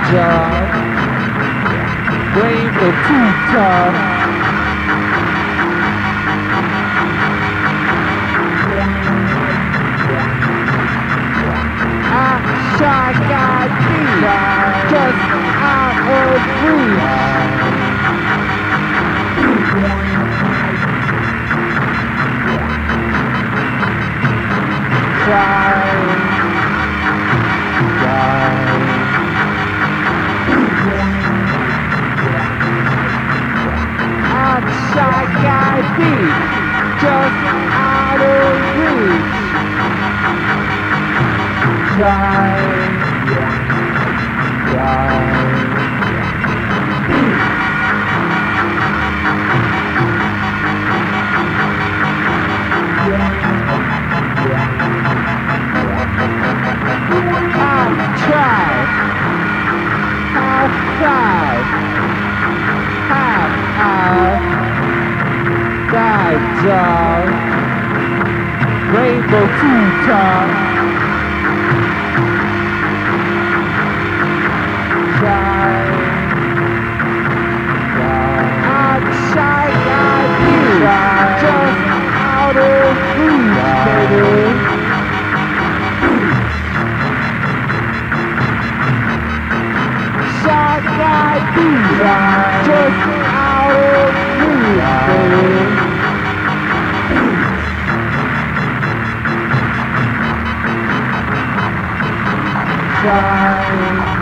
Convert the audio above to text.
job. Rainbow too tough. I got beat just out of reach. I got beat just out of reach. Dog. Rainbow too tough. I got you just out of reach, baby. Shot got you just out of reach, baby. Shine.